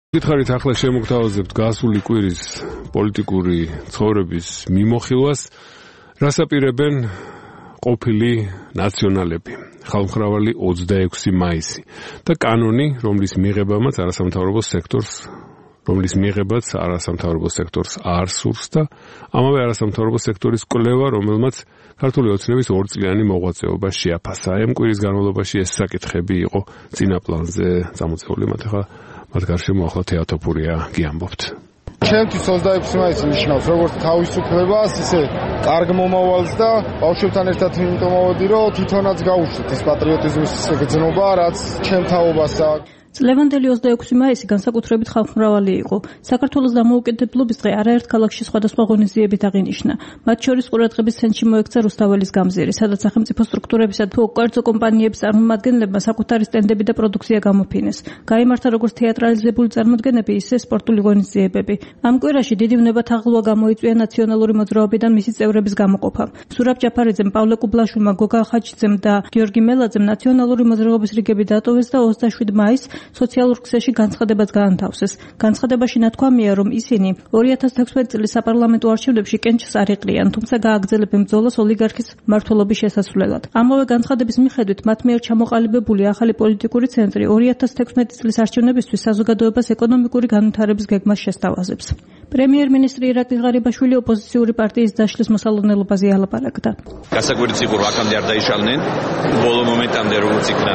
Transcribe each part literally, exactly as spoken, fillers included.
გითხარით ახლა შემოგთავაზებთ გასული კვირის პოლიტიკური ცხოვრების მიმოხილვას, რას აპირებენ ყოფილი ნაციონალები, ხალხმრავალი ოცდაექვსი მაისი და კანონი, რომლის მიღებამაც არასამთავრობო სექტორს, რომლის მიღებაც არასამთავრობო სექტორს არ სურს და ამავე არასამთავრობო სექტორის კვლევა, რომელმაც ქართული ოცნების ორწლიანი მოღვაწეობა შეაფასა. ამ კვირის განმავლობაში ეს საკითხები იყო წინა პლანზე წამოწეული, მათ ახლა მათ გარშემო ახლა თეატოფურია გიამბობთ. ჩემთვის ოცდაექვსი მაისი ნიშნავს როგორც თავისუფლებას, ისე კარგ მომავალს და ბავშვებთან ერთად იმიტომ მოვედი, რომ თვითონაც გავუშვით ეს პატრიოტიზმის გრძნობა, რაც ჩემ თაობასა. წლევანდელი ოცდაექვსი მაისი განსაკუთრებით ხალხმრავალი იყო. საქართველოს დამოუკიდებლობის დღე არაერთ ქალაქში სხვადასხვა ღონისძიებით აღინიშნა. მათ შორის ყურადღების ცენტრში მოექცა რუსთაველის გამზირი, სადაც სახელმწიფო სტრუქტურებისა და უკერძო კომპანიების წარმომადგენლებმა საკუთარი სტენდები და პროდუქცია გამოფინეს. გაიმართა როგორც თეატრალიზებული წარმოდგენები, ისე სპორტული ღონისძიებები. ამ კვირაში დიდი ვნებათაღლვა გამოიწვია ნაციონალური მოძრაობიდან მისი წევრების გამოყოფა. სურაბ ჯაფარიძემ, პავლე კუბლაშვილმა, გოგა ხაჩიძემ და გიორგი მელაძემ ნაციონალური მოძრაობის რიგები დატოვეს და ოცდაშვიდი მაისს სოციალურ ქსელში განცხადებაც გაანთავსეს. განცხადებაში ნათქვამია, რომ ისინი ორი ათას თექვსმეტი წლის საპარლამენტო არჩევნებში კენჭს არ ეყრიან, თუმცა გააგრძელებენ ბრძოლას ოლიგარქის მმართველობის შესასვლელად. ამავე განცხადების მიხედვით მათ მიერ ჩამოყალიბებული ახალი პოლიტიკური ცენტრი ორი ათას თექვსმეტი წლის არჩევნებისთვის საზოგადოებას ეკონომიკური განვითარების გეგმას შესთავაზებს. პრემიერ-მინისტრი ირაკლი ღარიბაშვილი ოპოზიციური პარტიის დაშლის მოსალოდნელობაზე ალაპარაკდა. გასაკვირიც იყო, რომ აქამდე არ დაიშალნენ, ბოლო მომენტამდე როგორც იქნა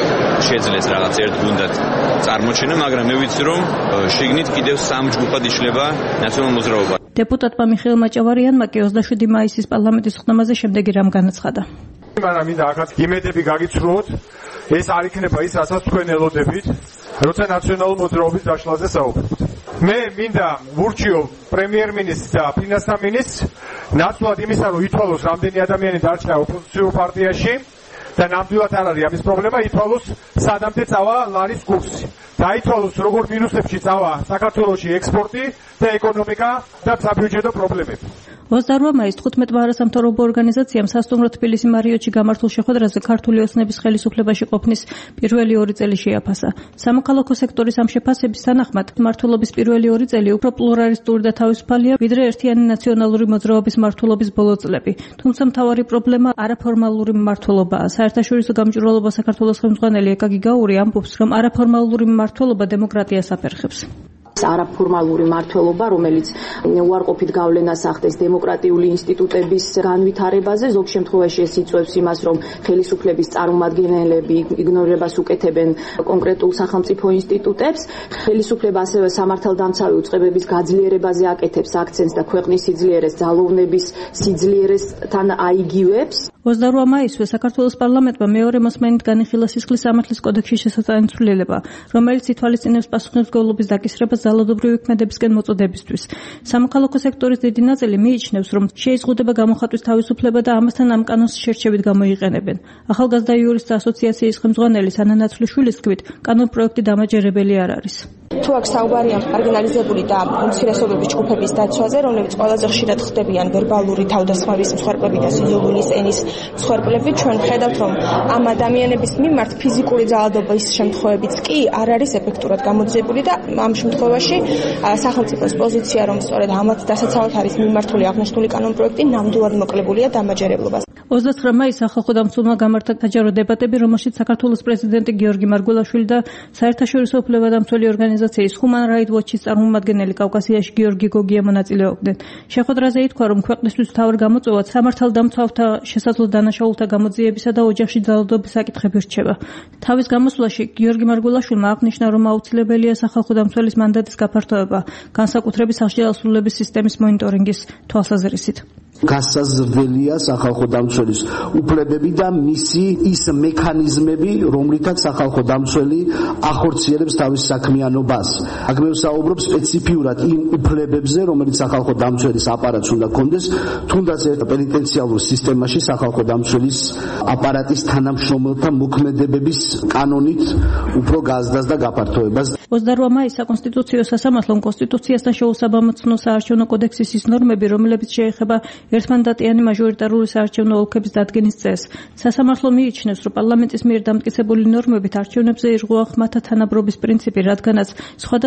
შეძლეს რაღაც ერთ გუნდად წარმოჩენა, მაგრამ მე ვიცი, რომ შიგნით კიდევ სამ ჯგუფად იშლება ნაციონალურ მოძრაობა. დეპუტატმა მიხეილ მაჭავარიანმა კი ოცდაშვიდი მაისის პარლამენტის ხდომაზე შემდეგი რამ განაცხადა. მაგრამ მინდა ახაც იმედები გაგიცრუოთ, ეს არ იქნება ის, რასაც თქვენ ელოდებით, როცა ნაციონალურ მოძრაობის დაშლაზე საუბრობთ. მე მინდა ვურჩიო პრემიერ-მინისტრს და ფინანსთა მინისტრს ნაცვლად იმისა, რომ ითვალოს რამდენი ადამიანი დარჩა ოპოზიციურ პარტიაში და ნამდვილად არ არის ამის პრობლემა, ითვალოს სადამდე წავა ლარის კურსი. დაითვალოს როგორ მინუსებში წავა საქართველოში ექსპორტი და ეკონომიკა და საბიუჯეტო პრობლემები. ოცდაოთხ მაისს თხუთმეტმა არასამთავრობო ორგანიზაციამ სასტუმრო თბილისი მარიოტში გამართულ შეხვედრაზე ქართული ოცნების ხელისუფლებაში ყოფნის პირველი ორი წელი შეაფასა. სამოქალაქო სექტორის ამ შეფასების თანახმად მმართველობის პირველი ორი წელი უფრო პლურალისტური და თავისუფალია, ვიდრე ერთიანი ნაციონალური მოძრაობის მმართველობის ბოლო წლები. თუმცა მთავარი პრობლემა არაფორმალური მმართველობაა. საერთაშორისო გამჭვირვალობა საქართველოს ხელმძღვანელი ეკა გიგაური ამბობს, რომ არაფორმალური მმართველობა დემოკრატიას აფერხებს. არაფორმალური მმართველობა, რომელიც უარყოფით გავლენას ახდენს დემოკრატიული ინსტიტუტების განვითარებაზე, ზოგ შემთხვევაში ეს იწვევს იმას, რომ ხელისუფლების წარმომადგენლები იგნორირებას უკეთებენ კონკრეტულ სახელმწიფო ინსტიტუტებს. ხელისუფლება ასევე სამართალდამცავი უწყებების გაძლიერებაზე აკეთებს აქცენტს და ქვეყნის სიძლიერეს, ძალოვნების სიძლიერესთან აიგივებს. ოცდაოთხ მაისს საქართველოს პარლამენტმა მეორე მოსმენით განიხილა სისხლის სამართლის კოდექსის შესატანი ცვლილება, რომელიც ითვალისწინებს პასუხისმგებლობის დაკისრებას ძალადობრივი ქმედებისკენ მოწოდებისთვის. სამოქალაქო სექტორის დიდი ნაწილი მიიჩნევს, რომ შეიზღუდება გამოხატვის თავისუფლება და ამასთან ამ კანონს შერჩევით გამოიყენებენ. ახალგაზრდა იურისტთა ასოციაციის ხელმძღვანელი სანა ნაცვლიშვილის თქმით, კანონპროექტი დამაჯერებელი არ არის. თუ აქ საუბარია მარგინალიზებული და უმცირესობების ჯგუფების დაცვაზე, რომლებიც ყველაზე ხშირად ხდებიან ვერბალური თავდასხმების მსხვერპლები და სიძულვილის ენის მსხვერპლები, ჩვენ ვხედავთ, რომ ამ ადამიანების მიმართ ფიზიკური ძალადობის შემთხვევებიც კი არ არის ეფექტურად გამოძიებული და ამ შემთხვევაში სახელმწიფოს პოზიცია, რომ სწორედ ამათ დასაცავად არის მიმართული აღნიშნული კანონპროექტი, ნამდვილად მოკლებულია დამაჯერებლობას. ოცდაცხრა მაისს სახალხო დამცველმა გამართა საჯარო დებატები, რომელშიც საქართველოს პრეზიდენტი გიორგი მარგველაშვილი და საერთაშორისო უფლებადამცველი ორგანიზაციის Human Rights Watch-ის წარმომადგენელი კავკასიაში გიორგი გოგია მონაწილეობდნენ. შეხვედრაზე ითქვა, რომ ქვეყნისთვის მთავარ გამოწვევად სამართალდამცავთა შესაძლო დანაშაულთა გამოძიებისა და ოჯახში ძალადობის საკითხები რჩება. თავის გამოსვლაში გიორგი მარგველაშვილმა აღნიშნა, რომ აუცილებელია სახალხო დამცველის მანდატის გაფართოება, განსაკუთრებით საშიალსრულების სისტემის მონიტორინგის თვალსაზრისით. გასაზრდელია სახალხო დამცველის უფლებები და მისი ის მექანიზმები, რომლითაც სახალხო დამცველი ახორციელებს თავის საქმიანობას. აქ მე ვსაუბრობ სპეციფიურად იმ უფლებებზე, რომელიც სახალხო დამცველის აპარატს უნდა კონდეს, თუნდაც ერთ პენიტენციალურ სისტემაში სახალხო დამცველის აპარატის თანამშრომელთა მოქმედებების კანონით უფრო გაზრდას და გაფართოებას. ოცდაოთხ მაისს საკონსტიტუციო სასამართლომ კონსტიტუციასთან შეუსაბამოცნო საარჩევნო კოდექსის ის ნორმები, რომლებიც შეეხება ერთმანდატიანი მაჟორიტარული საარჩევნო ოლქების დადგენის წესს. სასამართლო მიიჩნევს, რომ პარლამენტის მიერ დამტკიცებული ნორმებით არჩევნებზე ირღვევა ხმათა თანაბრობის პრინციპი, რადგანაც სხვადასხვა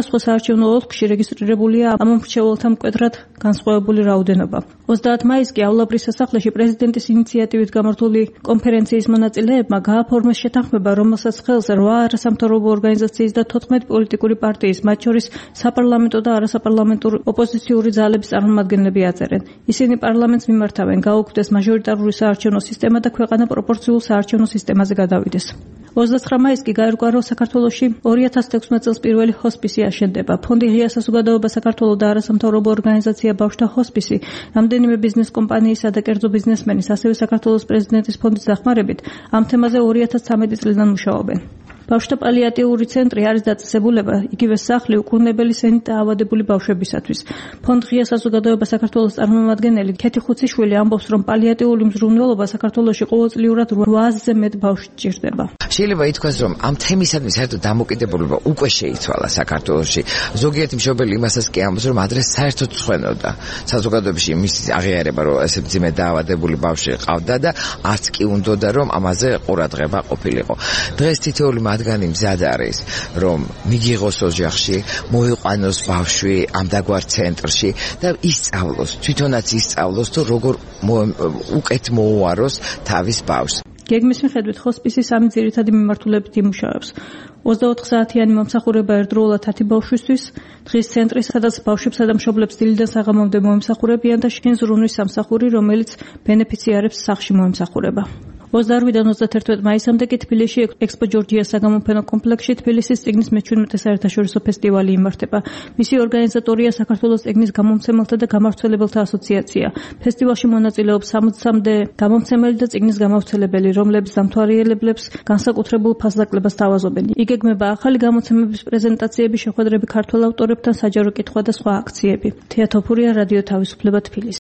სხვადასხვა საარჩევნო ოლქში რეგისტრირებულია ამ მრჩეველთა მკვეთრად განსხვავებული რაოდენობა. ოცდაათი მაისს კი აულაბრის სასახლეში პრეზიდენტის ინიციატივით გამართული კონფერენციის მონაწილეებმა გააფორმეს შეთანხმება, რომელსაც ხელს რვა არასამთავრობო ორგანიზაციის და თოთხმეტი პოლიტიკური პარტიის, მათ შორის საპარლამენტო და არასაპარლამენტო ოპოზიციური ძალების წარმომადგენლები აწერენ. ისინი პარლამენტს მიმართავენ, გაუქმდეს მაჟორიტარული საარჩევნო სისტემა და ქვეყანა პროპორციულ საარჩევნო სისტემაზე გადავიდეს. ოცდაცხრა მაისს კი გაირკვა, რომ საქართველოში ორი ათას თექვსმეტ წელს პირველი ჰოსპისი აშენდება. ფონდი ღია საზოგადოება საქართველოს და არასამთავრობო ორგანიზაცია ბავშვთა ჰოსპისი, რამდენიმე ბიზნეს კომპანიისა და კერძო ბიზნესმენის, ასევე საქართველოს პრეზიდენტის ფონდის დახმარებით ამ თემაზე ორი ათას ცხრამეტი წლიდან მუშაობენ. ბავშვთა პალიატიური ცენტრი არის დაწესებულება იგივე სახლი უკურნებელი სენით დაავადებული ბავშვებისათვის. ფონდ ღია საზოგადოება საქართველოს წარმომადგენელი ქეთი ხუციშვილი ამბობს, რომ პალიატიული მზრუნველობა საქართველოში ყოველწლიურად რვაასზე მეტ ბავშვს ჭირდება. შეიძლება ითქვას, რომ ამ თემისადმი საერთოდ დამოკიდებულება უკვე შეიცვალა საქართველოში. ზოგიერთი მშობელი იმასაც კი ამბობს, რომ ადრე საერთოდ ცხვენოდა საზოგადოებაში მის აღიარება, რომ ესე მძიმე დაავადებული ბავშვი ყავდა და არც კი უნდოდა, რომ ამაზე ყურადღება ყოფილიყო. დღეს თითოეული მათგანი მზად არის, რომ მიგიღოს ოჯახში, მოიყვანოს ბავშვი ამ დაგვარ ცენტრში და ისწავლოს, თვითონაც ისწავლოს, თუ როგორ უკეთ მოუაროს თავის ბავშვს. გეგმის მიხედვით ჰოსპისი სამი ძირითადი მიმართულებით იმუშავებს. ოცდაოთხ საათიანი მომსახურება ერთდროულად ათი ბავშვისთვის, დღის ცენტრი, სადაც ბავშვებსა და მშობლებს დილიდან საღამომდე მოემსახურებიან და შინ ზრუნვის სამსახური, რომელიც ბენეფიციარებს სახლში მოემსახურება. ოცდაოთხიდან ოცდათერთმეტ მაისამდე კი თბილისში ექსპო ჯორჯია საგამოფენო კომპლექსში თბილისის წიგნის მეჩვიდმეტე საერთაშორისო ფესტივალი იმართება. მისი ორგანიზატორია საქართველოს წიგნის გამომცემელთა და გამავრცელებელთა ასოციაცია. ფესტივალში მონაწილეობს სამოცამდე გამომცემელი და წიგნის გამავრცელებელი, რომლებიც დამთვალიერებლებს განსაკუთრებულ ფასდაკლებას თავაზობენ. იგეგმება ახალი გამოცემების პრეზენტაციები, შეხვედრები ქართველ ავტორებთან, საჯარო კითხვა და სხვა აქციები. თეა თოფურია, რადიო თავისუფლება, თბილისი.